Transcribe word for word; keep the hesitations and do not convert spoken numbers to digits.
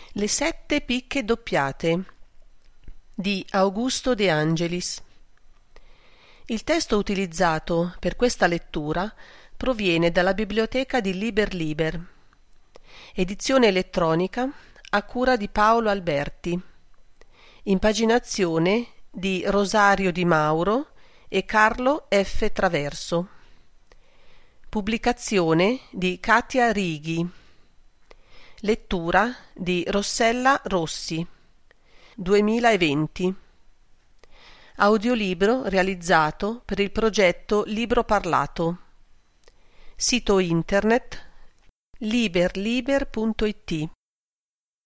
Le sette picche doppiate di Augusto De Angelis. Il testo utilizzato per questa lettura proviene dalla biblioteca di Liber Liber, edizione elettronica a cura di Paolo Alberti, impaginazione di Rosario Di Mauro e Carlo F. Traverso, pubblicazione di Katia Righi, lettura di Rossella Rossi, duemilaventi. Audiolibro realizzato per il progetto Libro Parlato. Sito internet liber liber punto it.